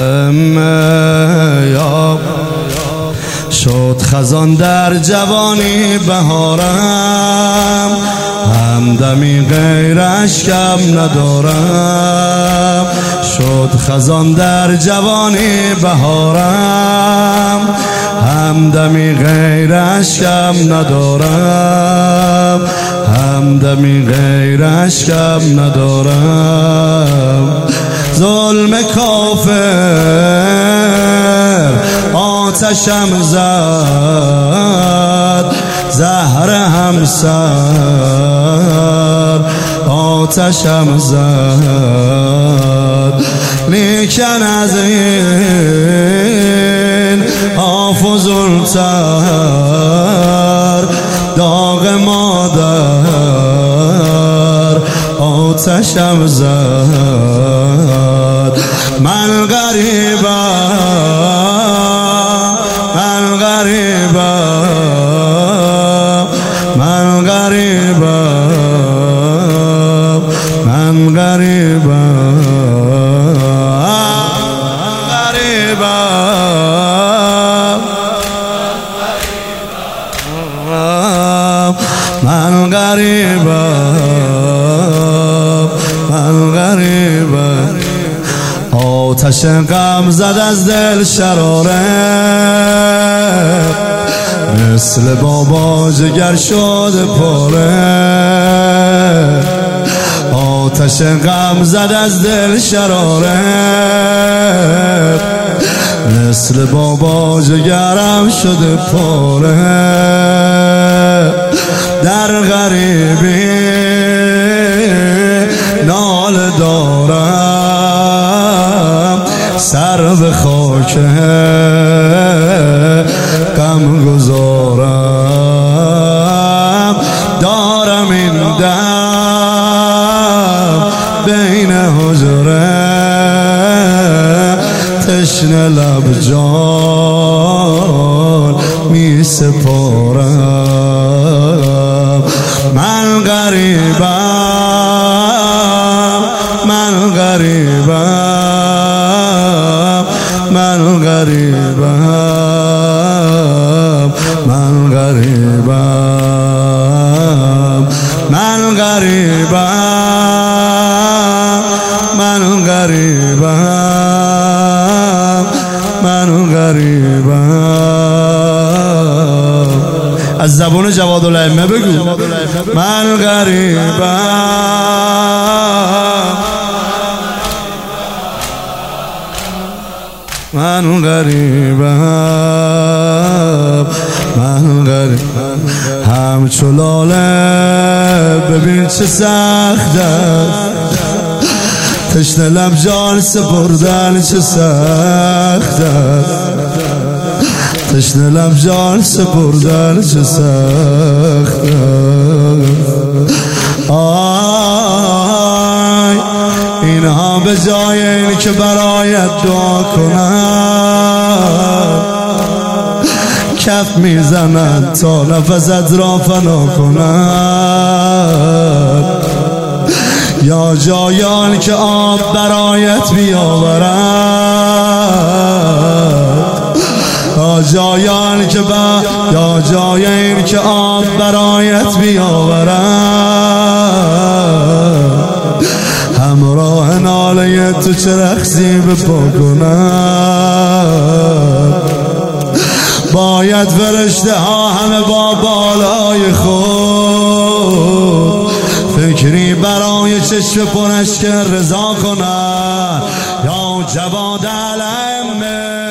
یا شد خزان در جوانی بهارم، همدمی غیر اشکم ندارم. شد خزان در جوانی بهارم، همدمی غیر اشکم ندارم. همدمی غیر اشکم ندارم. ظلم کافر آتشم زد، زهر همسر آتشم زد. لیکن از این آفزونتر داغ مادر آتشم زد. من غریبم، من غریبم، من غریبم، من غریبم، من غریبم، من غریبم. آتش غم زد از دل شراره، مثل بابا جگر شد پاره. آتش غم زد از دل شراره، مثل بابا جگرم شد پاره. در غریبی نال دارم، سر به خاک غم گذارم. دارم این دم بین حجره، تشنه لب جان می سپارم. من غریبم، من غریبم، من غریبم، من غریبم، من غریبم، من غریبم، من غریبم. از زبان جوادالائمه بگو. من غریبم، من غریبم، من غریبم. همچو لاله ببین چه سخته، تشنه لب جان سپردن چه سخته. تشنه لب جان سپردن چه سخته. آی اینها به جای این که برایت دعا کنن، کف میزنن تا نفست را فنا کنن. یا جایان که آب برایت بیاورد، یا جایان که یا جایان که آب برایت بیاورد، همراه ناله تو چه رقصی به پا کنند. باید فرشته ها همه با بالای خود فکری برای چشم پرش که رضا کنند. یا جوادالائمه